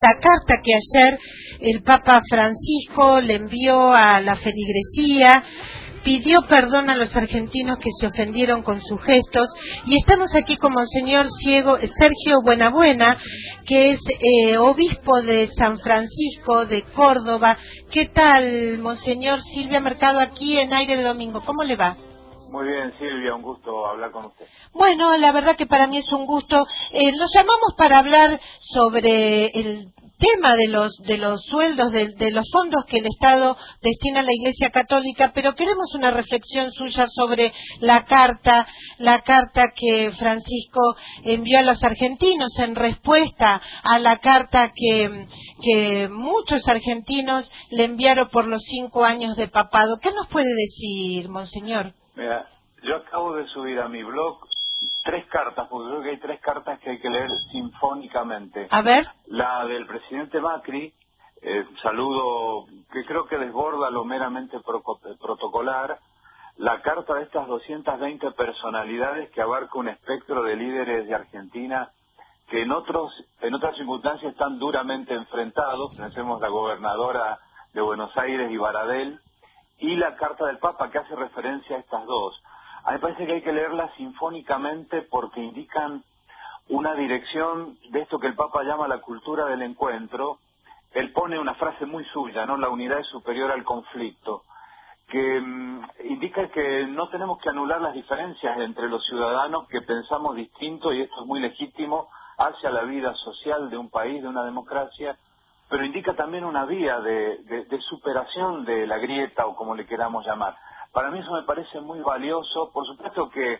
esta carta que ayer el Papa Francisco le envió a la feligresía. Pidió perdón a los argentinos que se ofendieron con sus gestos, y estamos aquí con Monseñor Sergio Buenabuena, que es obispo de San Francisco de Córdoba. ¿Qué tal, Monseñor? Silvia Mercado aquí en Aire de Domingo. ¿Cómo le va? Muy bien, Silvia, un gusto hablar con usted. Bueno, la verdad que para mí es un gusto. Los llamamos para hablar sobre el tema de los sueldos, de los fondos que el Estado destina a la Iglesia Católica, pero queremos una reflexión suya sobre la carta que Francisco envió a los argentinos en respuesta a la carta que muchos argentinos le enviaron por los 5 años de papado. ¿Qué nos puede decir, Monseñor? Mira, yo acabo de subir a mi blog 3 cartas, porque creo que hay 3 cartas que hay que leer sinfónicamente. A ver. La del presidente Macri, saludo que creo que desborda lo meramente protocolar. La carta de estas 220 personalidades que abarca un espectro de líderes de Argentina que en otras circunstancias están duramente enfrentados. Pensemos la gobernadora de Buenos Aires y Baradel, y la carta del Papa que hace referencia a estas dos. A mí me parece que hay que leerlas sinfónicamente porque indican una dirección de esto que el Papa llama la cultura del encuentro. Él pone una frase muy suya, ¿no? La unidad es superior al conflicto, que indica que no tenemos que anular las diferencias entre los ciudadanos que pensamos distinto, y esto es muy legítimo, hacia la vida social de un país, de una democracia, pero indica también una vía de superación de la grieta, o como le queramos llamar. Para mí eso me parece muy valioso. Por supuesto que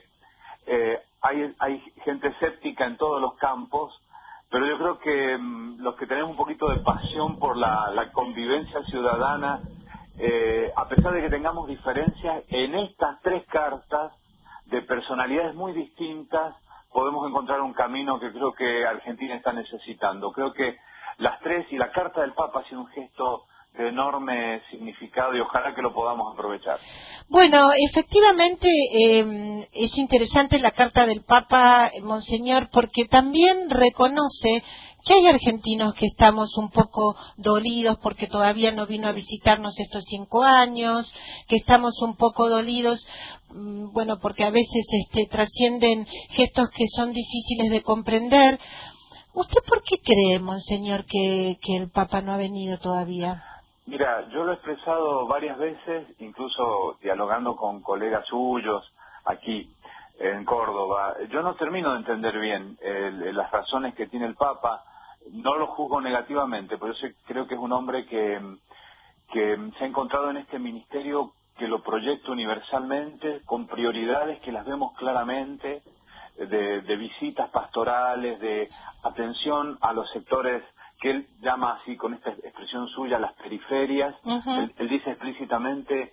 hay gente escéptica en todos los campos, pero yo creo que los que tenemos un poquito de pasión por la convivencia ciudadana, a pesar de que tengamos diferencias, en estas 3 cartas de personalidades muy distintas podemos encontrar un camino que creo que Argentina está necesitando. Creo que las 3 y la carta del Papa ha sido un gesto de enorme significado y ojalá que lo podamos aprovechar. Bueno, efectivamente es interesante la carta del Papa, Monseñor, porque también reconoce que hay argentinos que estamos un poco dolidos porque todavía no vino a visitarnos estos 5 años, que estamos un poco dolidos, bueno, porque a veces trascienden gestos que son difíciles de comprender. ¿Usted por qué cree, Monseñor, que el Papa no ha venido todavía? Mira, yo lo he expresado varias veces, incluso dialogando con colegas suyos aquí en Córdoba. Yo no termino de entender bien las razones que tiene el Papa. No lo juzgo negativamente, pero yo creo que es un hombre que se ha encontrado en este ministerio que lo proyecta universalmente, con prioridades que las vemos claramente, de visitas pastorales, de atención a los sectores que él llama así, con esta expresión suya, las periferias. Uh-huh. Él dice explícitamente,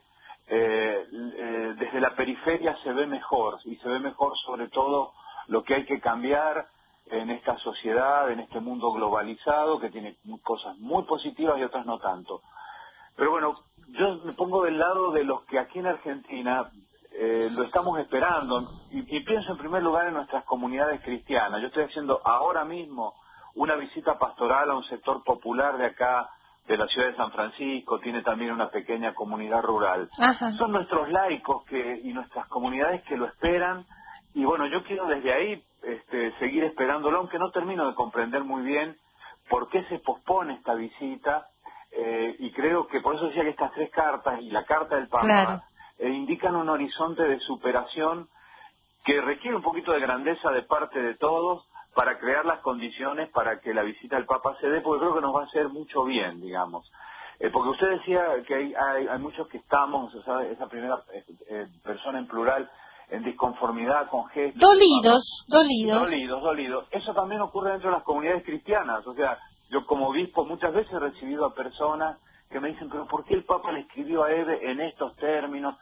desde la periferia se ve mejor, y se ve mejor sobre todo lo que hay que cambiar en esta sociedad, en este mundo globalizado, que tiene cosas muy positivas y otras no tanto. Pero bueno, yo me pongo del lado de los que aquí en Argentina lo estamos esperando, y pienso en primer lugar en nuestras comunidades cristianas. Yo estoy haciendo ahora mismo una visita pastoral a un sector popular de acá, de la ciudad de San Francisco. Tiene también una pequeña comunidad rural. Ajá. Son nuestros laicos y nuestras comunidades que lo esperan, y bueno, yo quiero desde ahí seguir esperándolo, aunque no termino de comprender muy bien por qué se pospone esta visita. Y creo que por eso decía que estas 3 cartas y la carta del Papa, Claro, indican un horizonte de superación que requiere un poquito de grandeza de parte de todos para crear las condiciones para que la visita del Papa se dé, porque creo que nos va a hacer mucho bien, digamos. Porque usted decía que hay muchos que estamos, o sea, esa primera persona en plural, en disconformidad con gestos. Dolidos. Eso también ocurre dentro de las comunidades cristianas. O sea, yo como obispo muchas veces he recibido a personas que me dicen, pero ¿por qué el Papa le escribió a Eve en estos términos?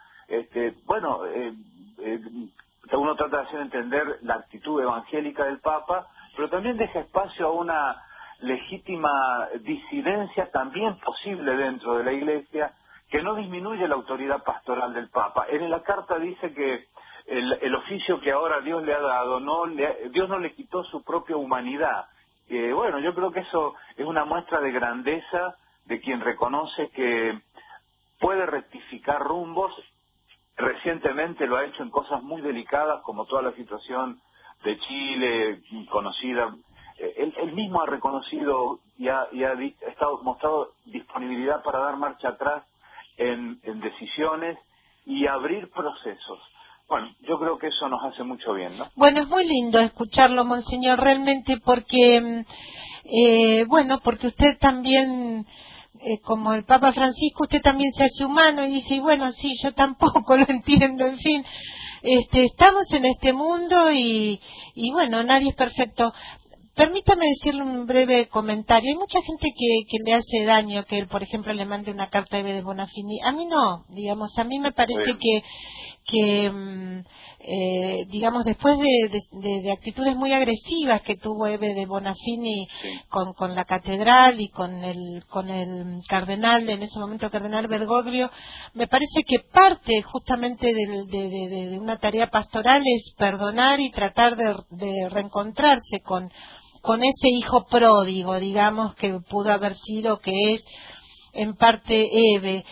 Uno trata de hacer entender la actitud evangélica del Papa, pero también deja espacio a una legítima disidencia también posible dentro de la Iglesia, que no disminuye la autoridad pastoral del Papa. En la carta dice que el oficio que ahora Dios le ha dado, Dios no le quitó su propia humanidad. bueno, yo creo que eso es una muestra de grandeza de quien reconoce que puede rectificar rumbos. Recientemente lo ha hecho en cosas muy delicadas, como toda la situación de Chile, conocida. Él mismo ha reconocido y ha mostrado disponibilidad para dar marcha atrás en decisiones y abrir procesos. Bueno, yo creo que eso nos hace mucho bien, ¿no? Bueno, es muy lindo escucharlo, monseñor, realmente, porque, bueno, porque usted también, como el Papa Francisco, usted también se hace humano y dice, y bueno, sí, yo tampoco lo entiendo, en fin. Estamos en este mundo y bueno, nadie es perfecto. Permítame decirle un breve comentario. Hay mucha gente que le hace daño que él, por ejemplo, le mande una carta a Eve de Bonafini. A mí no, digamos, a mí me parece digamos, después de actitudes muy agresivas que tuvo Eve de Bonafini con la catedral y con el cardenal, en ese momento cardenal Bergoglio, me parece que parte justamente de una tarea pastoral es perdonar y tratar de reencontrarse con ese hijo pródigo, digamos, que pudo haber sido, que es en parte Eve,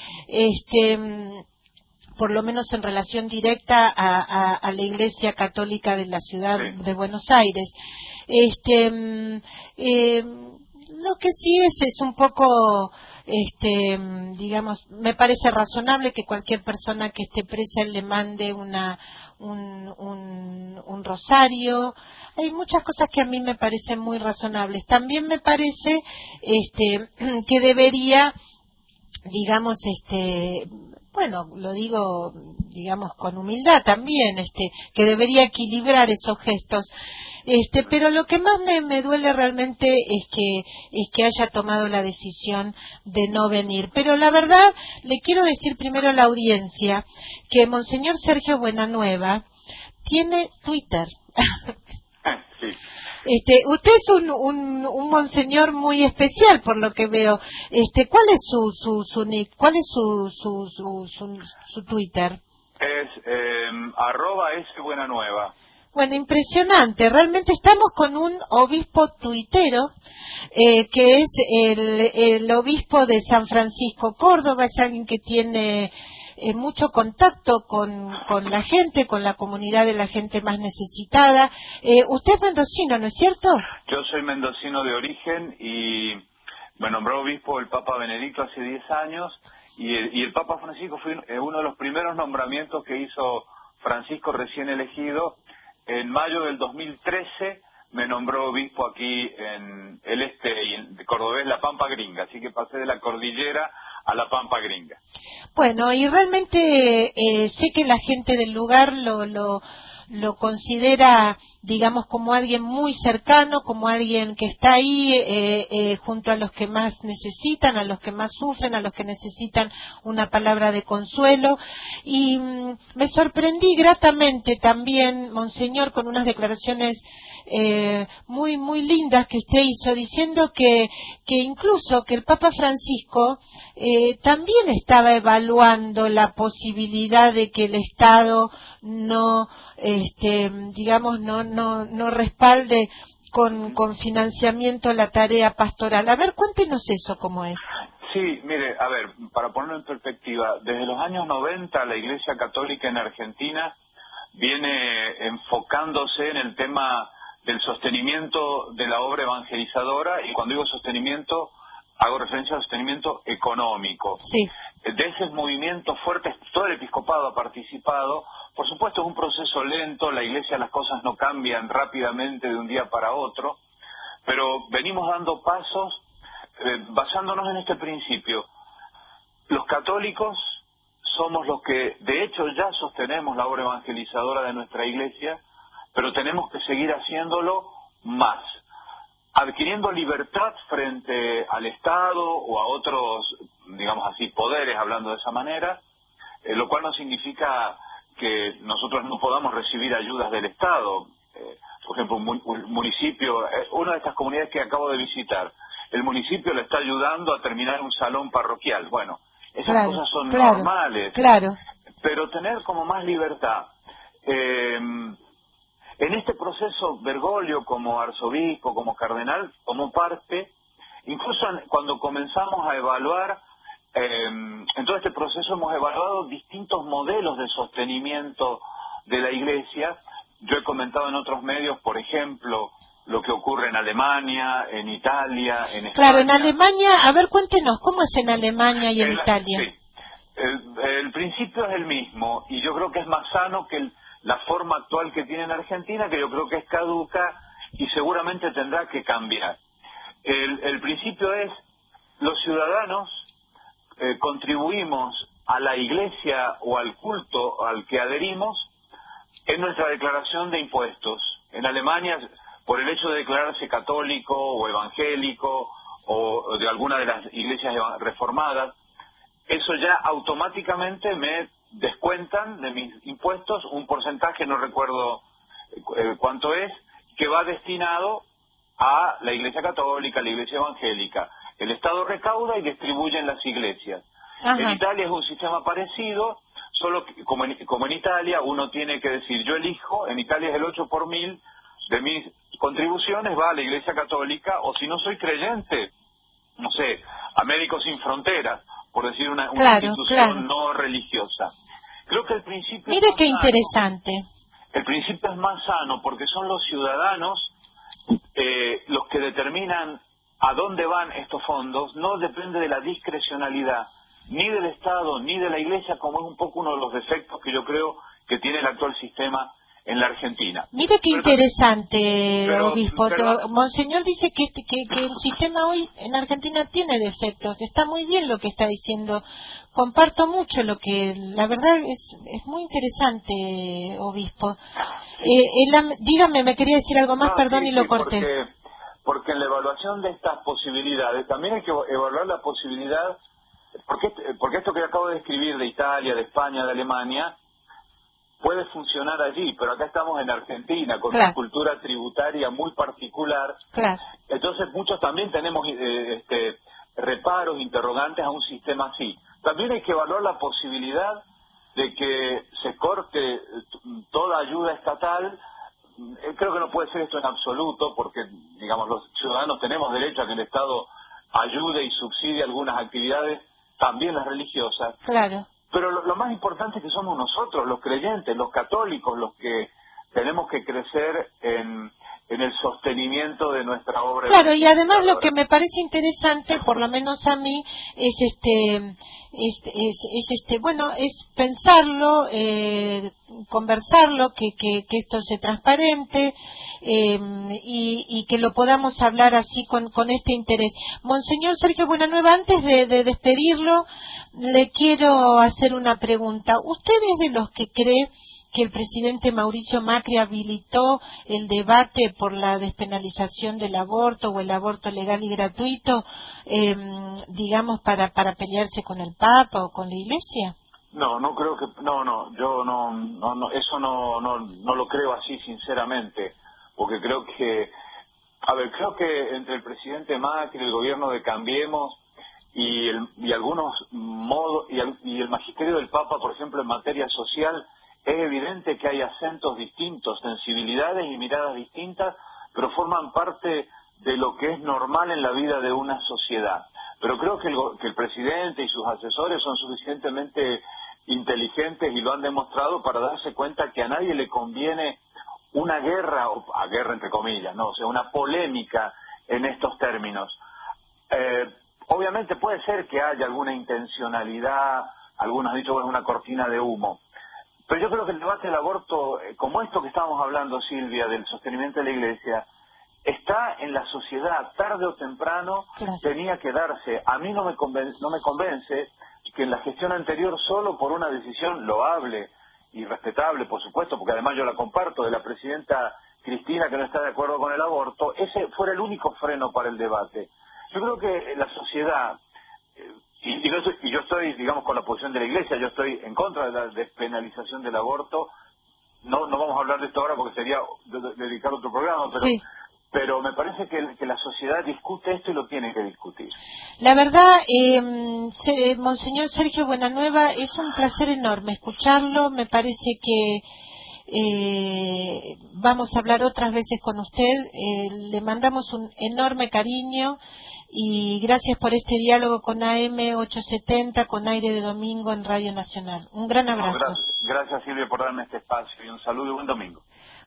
por lo menos en relación directa a la Iglesia Católica de la ciudad de Buenos Aires. Lo que sí es un poco, digamos, me parece razonable que cualquier persona que esté presa le mande un rosario. Hay muchas cosas que a mí me parecen muy razonables. También me parece que debería, digamos, bueno, lo digo, digamos, con humildad también, que debería equilibrar esos gestos. Pero lo que más me duele realmente es que haya tomado la decisión de no venir. Pero la verdad, le quiero decir primero a la audiencia que Monseñor Sergio Buenanueva tiene Twitter. Sí. Usted es un monseñor muy especial por lo que veo. ¿Cuál es su nick? ¿Cuál es su Twitter? Es @sbuenanueva. Bueno, impresionante. Realmente estamos con un obispo tuitero, que es el obispo de San Francisco Córdoba. Es alguien que tiene mucho contacto con la gente, con la comunidad de la gente más necesitada. Usted es mendocino, ¿no es cierto? Yo soy mendocino de origen y me nombró obispo el Papa Benedicto hace 10 años y el Papa Francisco fue uno de los primeros nombramientos que hizo Francisco recién elegido. En mayo del 2013 me nombró obispo aquí en el de cordobés, la Pampa Gringa, así que pasé de la cordillera a la Pampa Gringa. Bueno, y realmente sé que la gente del lugar lo considera, digamos, como alguien muy cercano, como alguien que está ahí junto a los que más necesitan, a los que más sufren, a los que necesitan una palabra de consuelo. Y me sorprendí gratamente también, Monseñor, con unas declaraciones muy muy lindas que usted hizo, diciendo que incluso que el Papa Francisco también estaba evaluando la posibilidad de que el Estado no, digamos, no respalde con financiamiento la tarea pastoral. A ver, cuéntenos eso, ¿cómo es? Sí, mire, a ver, para ponerlo en perspectiva, desde los años 90 la Iglesia Católica en Argentina viene enfocándose en el tema del sostenimiento de la obra evangelizadora, y cuando digo sostenimiento hago referencia al sostenimiento económico. Sí. De ese movimiento fuerte, todo el episcopado ha participado. Por supuesto es un proceso lento, la Iglesia, las cosas no cambian rápidamente de un día para otro, pero venimos dando pasos basándonos en este principio. Los católicos somos los que, de hecho, ya sostenemos la obra evangelizadora de nuestra Iglesia, pero tenemos que seguir haciéndolo más, adquiriendo libertad frente al Estado o a otros, digamos así, poderes, hablando de esa manera, lo cual no significa que nosotros no podamos recibir ayudas del Estado. Por ejemplo, un municipio, una de estas comunidades que acabo de visitar, el municipio le está ayudando a terminar un salón parroquial. Bueno, esas cosas son normales, claro. pero tener como más libertad. En este proceso, Bergoglio, como arzobispo, como cardenal, tomó parte, incluso cuando comenzamos a evaluar, en todo este proceso hemos evaluado distintos modelos de sostenimiento de la Iglesia. Yo he comentado en otros medios, por ejemplo, lo que ocurre en Alemania, en Italia, en España. Claro, en Alemania, a ver, cuéntenos, ¿cómo es en Alemania y en Italia? Sí, el principio es el mismo, y yo creo que es más sano que la forma actual que tiene en Argentina, que yo creo que es caduca y seguramente tendrá que cambiar. El principio es, los ciudadanos contribuimos a la Iglesia o al culto al que adherimos en nuestra declaración de impuestos. En Alemania, por el hecho de declararse católico o evangélico o de alguna de las iglesias reformadas, eso ya automáticamente me descuentan de mis impuestos un porcentaje, no recuerdo cuánto es, que va destinado a la Iglesia Católica, a la Iglesia Evangélica. El Estado recauda y distribuye en las iglesias. Ajá. En Italia es un sistema parecido, solo que, como en Italia uno tiene que decir, yo elijo, en Italia es el 8 por 1000 de mis contribuciones va a la Iglesia Católica, o si no soy creyente, no sé, a Médicos Sin Fronteras, por decir una institución no religiosa. Creo que el principio Mire es más qué sano. interesante. El principio es más sano porque son los ciudadanos los que determinan a dónde van estos fondos. No depende de la discrecionalidad ni del Estado ni de la Iglesia, como es un poco uno de los defectos que yo creo que tiene el actual sistema en la Argentina. Mire qué interesante, obispo. Pero, Monseñor dice que el sistema hoy en Argentina tiene defectos. Está muy bien lo que está diciendo. Comparto mucho lo que, la verdad, es muy interesante, obispo. Dígame, me quería decir algo más, perdón, sí, y lo corté. Porque en la evaluación de estas posibilidades también hay que evaluar la posibilidad, porque esto que acabo de describir de Italia, de España, de Alemania, puede funcionar allí, pero acá estamos en Argentina, con una cultura tributaria muy particular. Claro. Entonces muchos también tenemos reparos, interrogantes a un sistema así. También hay que evaluar la posibilidad de que se corte toda ayuda estatal. Creo que no puede ser esto en absoluto, porque, digamos, los ciudadanos tenemos derecho a que el Estado ayude y subsidie algunas actividades, también las religiosas. Claro. Pero lo más importante es que somos nosotros, los creyentes, los católicos, los que tenemos que crecer en el sostenimiento de nuestra obra. Claro, y además lo que me parece interesante, por lo menos a mí, es es pensarlo, conversarlo, que esto sea transparente, y que lo podamos hablar así con este interés. Monseñor Sergio Buenanueva, antes de despedirlo, le quiero hacer una pregunta. ¿Usted es de los que cree que el presidente Mauricio Macri habilitó el debate por la despenalización del aborto o el aborto legal y gratuito, digamos, para pelearse con el Papa o con la Iglesia? No creo que, yo eso no lo creo así, sinceramente, porque creo que, creo que entre el presidente Macri, el gobierno de Cambiemos y algunos modos, y el magisterio del Papa, por ejemplo, en materia social, es evidente que hay acentos distintos, sensibilidades y miradas distintas, pero forman parte de lo que es normal en la vida de una sociedad. Pero creo que el presidente y sus asesores son suficientemente inteligentes y lo han demostrado para darse cuenta que a nadie le conviene una guerra, o a guerra entre comillas, o sea, una polémica en estos términos. Obviamente puede ser que haya alguna intencionalidad, algunos han dicho que es una cortina de humo. Pero yo creo que el debate del aborto, como esto que estábamos hablando, Silvia, del sostenimiento de la Iglesia, está en la sociedad, tarde o temprano tenía que darse. A mí no me convence que en la gestión anterior, solo por una decisión loable y respetable, por supuesto, porque además yo la comparto, de la presidenta Cristina, que no está de acuerdo con el aborto, ese fuera el único freno para el debate. Yo creo que la sociedad... Y yo estoy, digamos, con la posición de la Iglesia, yo estoy en contra de la despenalización del aborto. No vamos a hablar de esto ahora porque sería dedicar otro programa, pero me parece que la sociedad discute esto y lo tiene que discutir. La verdad, Monseñor Sergio Buenanueva, es un placer enorme escucharlo. Me parece que Vamos a hablar otras veces con usted. Le mandamos un enorme cariño y gracias por este diálogo con AM870, con Aire de Domingo en Radio Nacional. Un gran No, abrazo. gracias Silvia por darme este espacio y un saludo y buen domingo.